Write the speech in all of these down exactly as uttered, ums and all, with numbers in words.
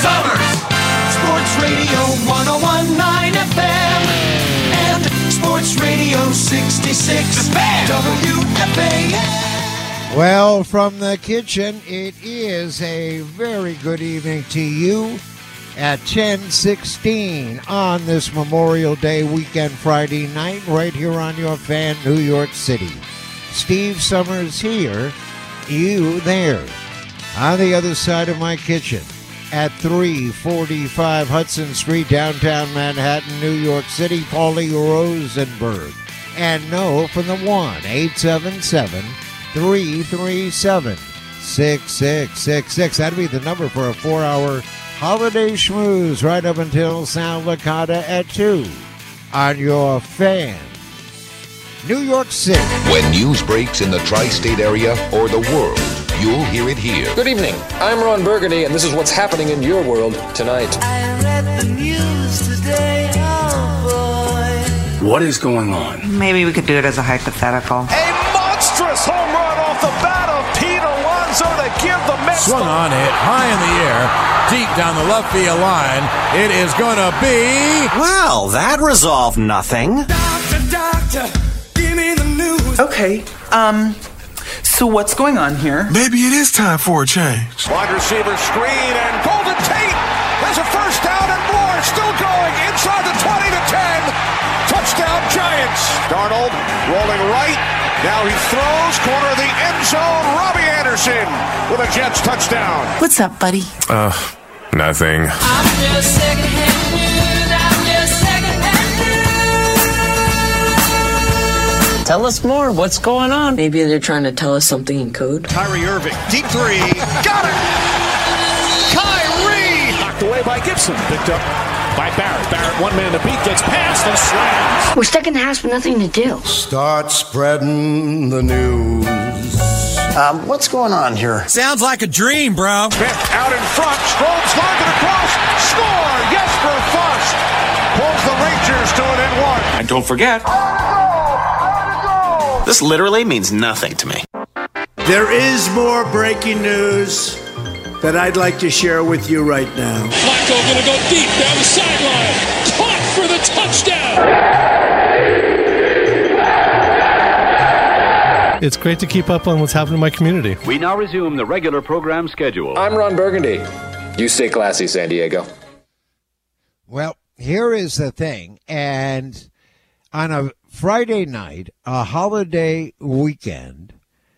Summers. Sports Radio one oh one point nine F M and Sports Radio sixty-six W F A N. Well, from the kitchen, it is a very good evening to you at ten sixteen on this Memorial Day weekend Friday night right here on your fan, New York City. Steve Summers here, you there. On the other side of my kitchen at three forty-five Hudson Street, downtown Manhattan, New York City, Paulie Rosenberg. And no from the one eight seven seven, three three seven, six six six six. That'd be the number for a four-hour holiday schmooze right up until Sal Licata at two on your fan, New York City. When news breaks in the tri-state area or the world, you'll hear it here. Good evening. I'm Ron Burgundy, and this is what's happening in your world tonight. I read the news today, oh boy. What is going on? Maybe we could do it as a hypothetical. A monstrous home run off the bat of Pete Alonso to give the Mets. Swung on, hit high in the air, deep down the left field line. It is going to be... Well, that resolved nothing. Doctor, doctor, give me the news. Okay, um... so what's going on here? Maybe it is time for a change. Wide receiver screen and Golden Tate. There's a first down and more. Still going inside the twenty to ten. Touchdown Giants. Darnold rolling right. Now he throws corner of the end zone. Robbie Anderson with a Jets touchdown. What's up, buddy? Uh, nothing. I'm just secondhand news. I'm just secondhand news. Tell us more. What's going on? Maybe they're trying to tell us something in code. Kyrie Irving, deep three. Got it! Kyrie! Knocked away by Gibson. Picked up by Barrett. Barrett, one man to beat, gets past and slams. We're stuck in the house with nothing to do. Start spreading the news. Um, what's going on here? Sounds like a dream, bro. Smith out in front. Strobes lined it across. Score! Jesper Fast pulls the Rangers to an N one. And don't forget, this literally means nothing to me. There is more breaking news that I'd like to share with you right now. Flacco gonna go deep down the sideline. Caught for the touchdown. It's great to keep up on what's happening in my community. We now resume the regular program schedule. I'm Ron Burgundy. You stay classy, San Diego. Well, here is the thing, and on a Friday night, a holiday weekend,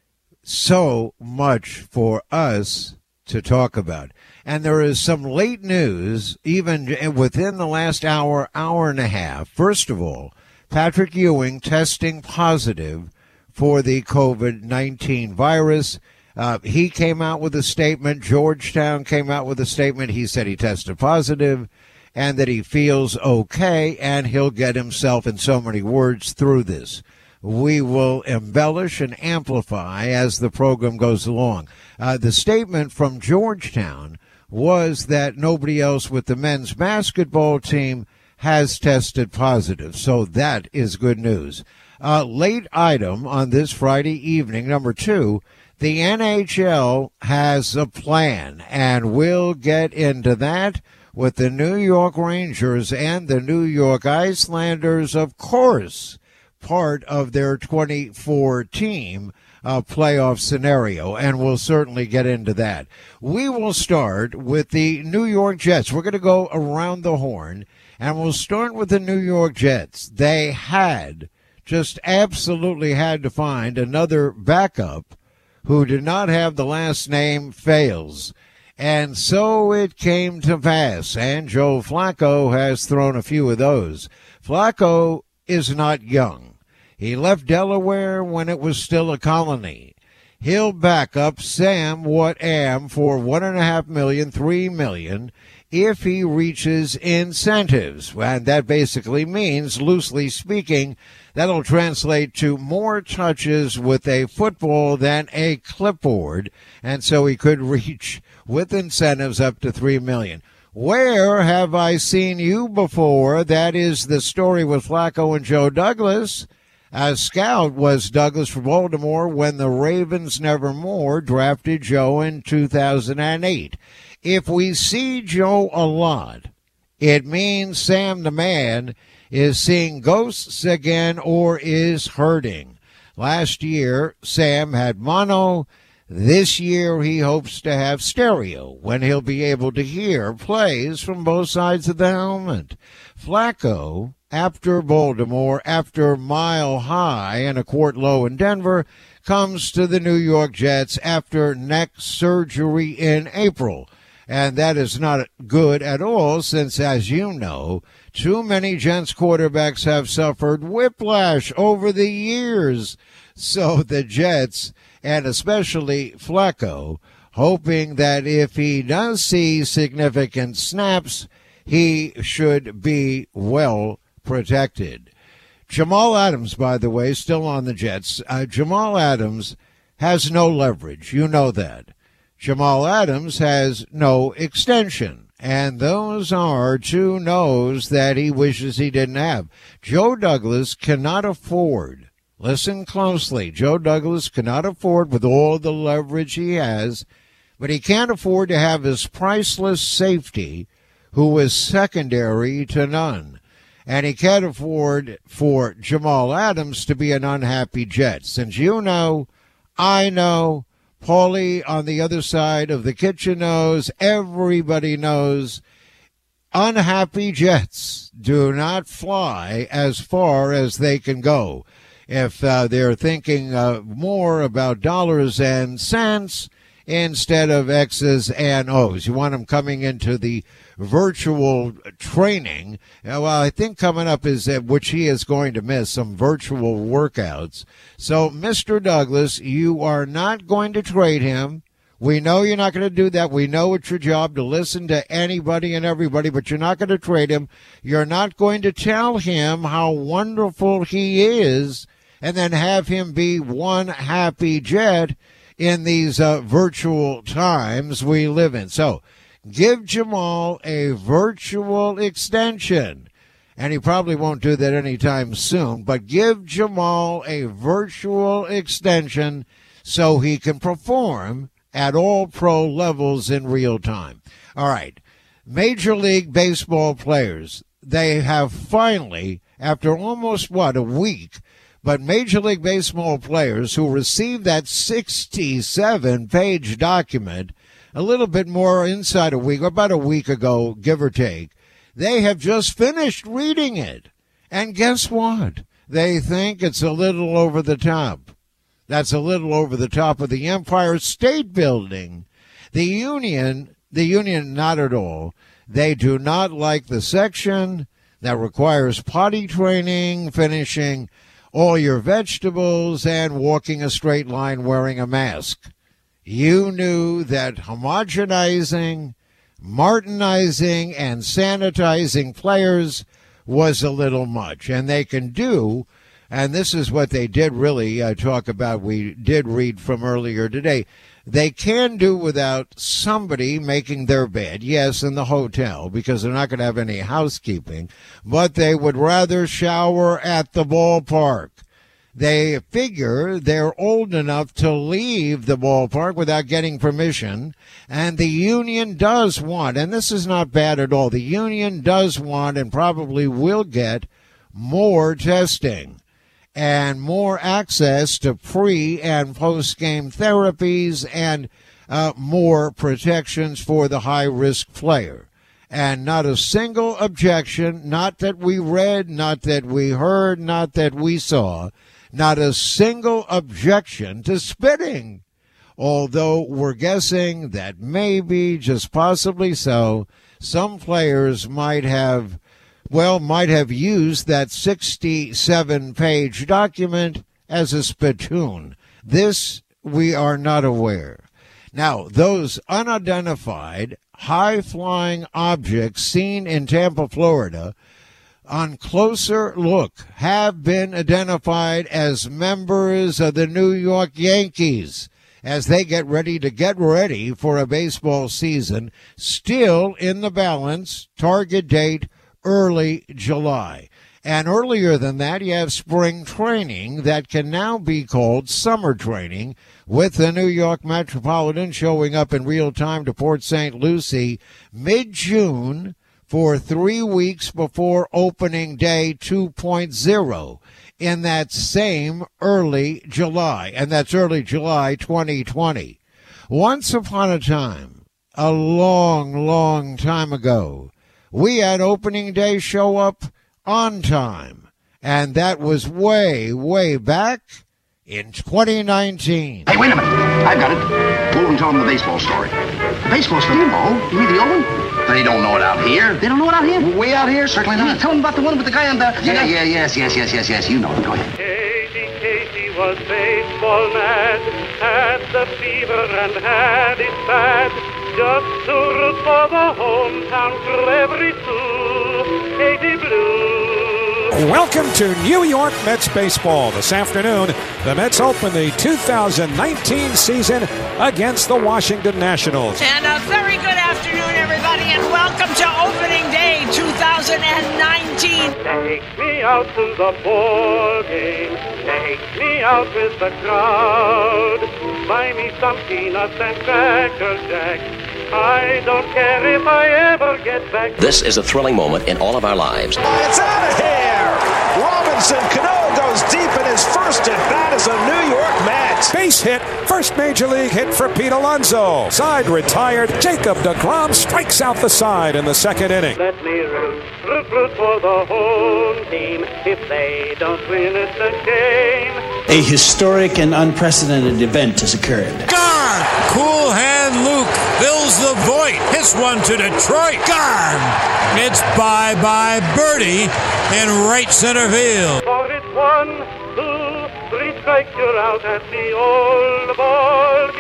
so much for us to talk about. And there is some late news, even within the last hour, hour and a half. First of all, Patrick Ewing testing positive for the covid nineteen virus. Uh, he came out with a statement. Georgetown came out with a statement. He said he tested positive and that he feels okay, and he'll get himself, in so many words, through this. We will embellish and amplify as the program goes along. Uh, the statement from Georgetown was that nobody else with the men's basketball team has tested positive, so that is good news. Uh, late item on this Friday evening, number two, the N H L has a plan, and we'll get into that with the New York Rangers and the New York Islanders, of course, part of their twenty-four team uh, playoff scenario, and we'll certainly get into that. We will start with the New York Jets. We're going to go around the horn, and we'll start with the New York Jets. They had, just absolutely had to find another backup who did not have the last name Fails. And so it came to pass, and Joe Flacco has thrown a few of those. Flacco is not young. He left Delaware when it was still a colony. He'll back up Sam What-Am for one and a half million, three million, if he reaches incentives. And that basically means, loosely speaking, that'll translate to more touches with a football than a clipboard. And so he could reach, with incentives, up to three million. Where have I seen you before? That is the story with Flacco and Joe Douglas. A scout was Douglas for Baltimore when the Ravens Nevermore drafted Joe in two thousand eight. If we see Joe a lot, it means Sam the Man is seeing ghosts again or is hurting. Last year, Sam had mono. This year, he hopes to have stereo when he'll be able to hear plays from both sides of the helmet. Flacco, after Baltimore, after Mile High and a quart low in Denver, comes to the New York Jets after neck surgery in April. And that is not good at all since, as you know, too many Jets quarterbacks have suffered whiplash over the years. So the Jets, and especially Flacco, hoping that if he does see significant snaps, he should be well protected. Jamal Adams, by the way, still on the Jets. Uh, Jamal Adams has no leverage. You know that. Jamal Adams has no extension. And those are two no's that he wishes he didn't have. Joe Douglas cannot afford, listen closely, Joe Douglas cannot afford, with all the leverage he has, but he can't afford to have his priceless safety, who is secondary to none. And he can't afford for Jamal Adams to be an unhappy Jet. Since you know, I know, Paulie on the other side of the kitchen knows, everybody knows, unhappy Jets do not fly as far as they can go. If uh, they're thinking uh, more about dollars and cents instead of X's and O's. You want them coming into the virtual training. Well, I think coming up is uh, which he is going to miss, some virtual workouts. So, Mister Douglas, you are not going to trade him. We know you're not going to do that. We know it's your job to listen to anybody and everybody, but you're not going to trade him. You're not going to tell him how wonderful he is and then have him be one happy Jet in these uh, virtual times we live in. So give Jamal a virtual extension. And he probably won't do that anytime soon, but give Jamal a virtual extension so he can perform at all pro levels in real time. All right. Major League Baseball players, they have finally, after almost, what, a week, but Major League Baseball players who received that sixty-seven page document a little bit more inside a week, about a week ago, give or take, they have just finished reading it. And guess what? They think it's a little over the top. That's a little over the top of the Empire State Building. The union, the union, not at all. They do not like the section that requires potty training, finishing all your vegetables, and walking a straight line wearing a mask. You knew that homogenizing, Martinizing, and sanitizing players was a little much. And they can do, and this is what they did really uh, talk about, we did read from earlier today, they can do without somebody making their bed, yes, in the hotel, because they're not going to have any housekeeping, but they would rather shower at the ballpark. They figure they're old enough to leave the ballpark without getting permission, and the union does want, and this is not bad at all, the union does want and probably will get more testing and more access to pre- and post-game therapies and uh, more protections for the high-risk player. And not a single objection, not that we read, not that we heard, not that we saw, not a single objection to spitting. Although we're guessing that maybe, just possibly so, some players might have well, might have used that sixty-seven page document as a spittoon. This we are not aware. Now, those unidentified, high-flying objects seen in Tampa, Florida, on closer look, have been identified as members of the New York Yankees as they get ready to get ready for a baseball season, still in the balance, target date early July. And earlier than that, you have spring training that can now be called summer training, with the New York Metropolitan showing up in real time to Port Saint Lucie mid-June for three weeks before opening day two point oh in that same early July. And that's early July twenty twenty. Once upon a time, a long, long time ago, we had opening day show up on time. And that was way, way back in twenty nineteen. Hey, wait a minute. I've got it. Go and tell them the baseball story. The baseball story? Oh, you mean the old one? They don't know it out here. They don't know it out here? Way out here? Certainly not. Tell them about the one with the guy on the... Yeah, yeah, yes, yes, yes, yes, yes. You know it. Go ahead. Casey, Casey was baseball mad, had the fever and had it bad. Just to root for the hometown crew every two, Katie Blue. Welcome to New York Mets baseball. This afternoon, the Mets open the two thousand nineteen season against the Washington Nationals. And a very good afternoon, everybody, and welcome to opening day two thousand nineteen. Take me out to the ball game. Take me out with the crowd. Buy me some peanuts and Cracker Jack. I don't care if I ever get back. This is a thrilling moment in all of our lives. It's out of here! Robinson Cano goes deep in his first at bat as a New York Met. Base hit, first major league hit for Pete Alonso. Side retired, Jacob deGrom strikes out the side in the second inning. Let me root, root, root for the home team. If they don't win, it's a shame. A historic and unprecedented event has occurred. Gone! Cool hand Luke fills the void. Hits one to Detroit. Gone! It's bye-bye birdie in right center field. For it's one, two, three strikes, you're out at the old ball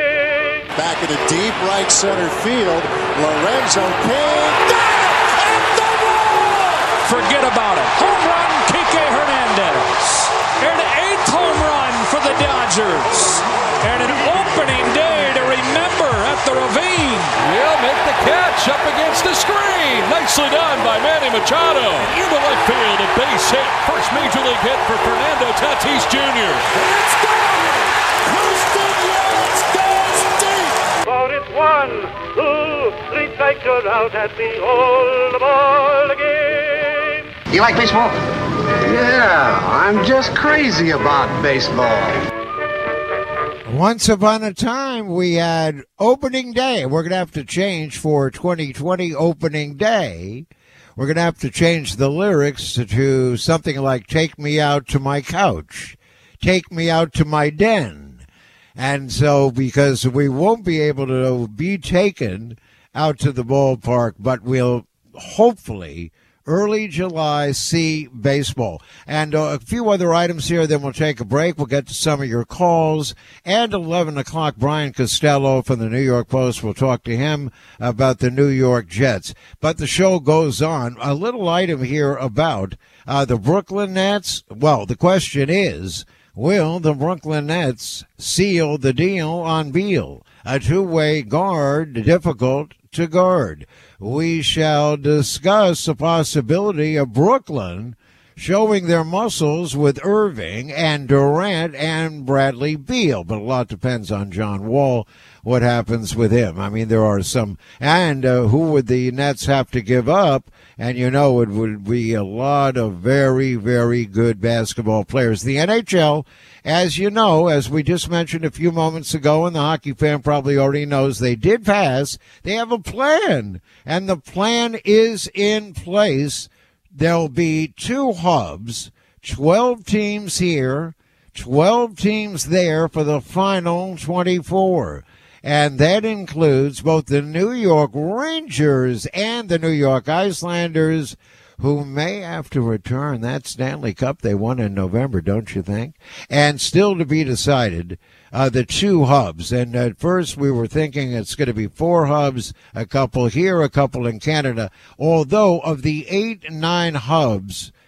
game. Back in the deep right center field, Lorenzo King. Got it! At the wall! Forget about it. Home run, Kike Hernandez. An eighth home run for the Dodgers. And an opening day to remember at the Ravine. He'll make the catch up against the screen. Nicely done by Manny Machado. Into left field, a base hit. First major league hit for Fernando Tatis Junior Let's go! Houston Rockets goes deep! For it's one, two, three strikes, you're out at the old ball game. You like baseball? Yeah, I'm just crazy about baseball. Once upon a time, we had opening day. We're going to have to change for twenty twenty opening day. We're going to have to change the lyrics to, to something like "Take me out to my couch, take me out to my den." And so, because we won't be able to be taken out to the ballpark, but we'll hopefully early July see baseball. And uh, a few other items here, then we'll take a break. We'll get to some of your calls. And eleven o'clock, Brian Costello from the New York Post. We'll talk to him about the New York Jets. But the show goes on. A little item here about uh, the Brooklyn Nets. Well, the question is, will the Brooklyn Nets seal the deal on Beal? A two-way guard, difficult to guard. We shall discuss the possibility of Brooklyn showing their muscles with Irving and Durant and Bradley Beal. But a lot depends on John Wall, what happens with him. I mean, there are some, and uh, who would the Nets have to give up? And, you know, it would be a lot of very, very good basketball players. The N H L, as you know, as we just mentioned a few moments ago, and the hockey fan probably already knows, they did pass. They have a plan, and the plan is in place. There'll be two hubs, twelve teams here, twelve teams there for the final twenty-four. And that includes both the New York Rangers and the New York Islanders, who may have to return that Stanley Cup they won in November, don't you think? And still to be decided, uh, the two hubs. And at first we were thinking it's going to be four hubs, a couple here, a couple in Canada. Although of the eight, nine hubs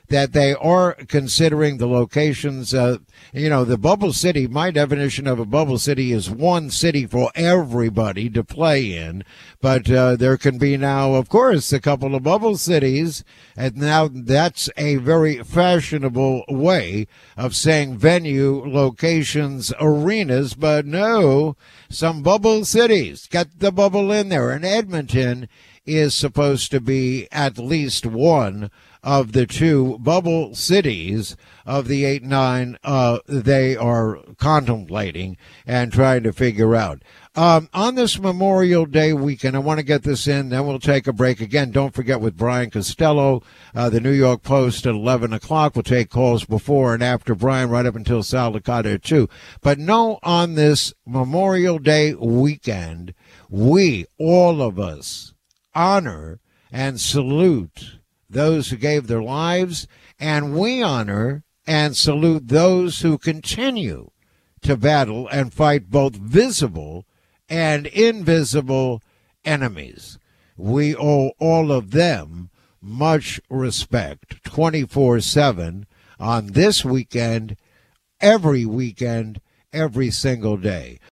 that they are considering the locations. Uh, you know, the bubble city, my definition of a bubble city is one city for everybody to play in. But uh, there can be now, of course, a couple of bubble cities. And now that's a very fashionable way of saying venue, locations, arenas. But no, some bubble cities. Get the bubble in there. And Edmonton is supposed to be at least one of the two bubble cities of the eight nine uh, they are contemplating and trying to figure out. Um, on this Memorial Day weekend, I want to get this in, then we'll take a break. Again, don't forget with Brian Costello, uh, the New York Post at eleven o'clock. We'll take calls before and after Brian, right up until Sal Licata at two. But no, on this Memorial Day weekend, we, all of us, honor and salute those who gave their lives, and we honor and salute those who continue to battle and fight both visible and invisible enemies. We owe all of them much respect twenty-four seven on this weekend, every weekend, every single day.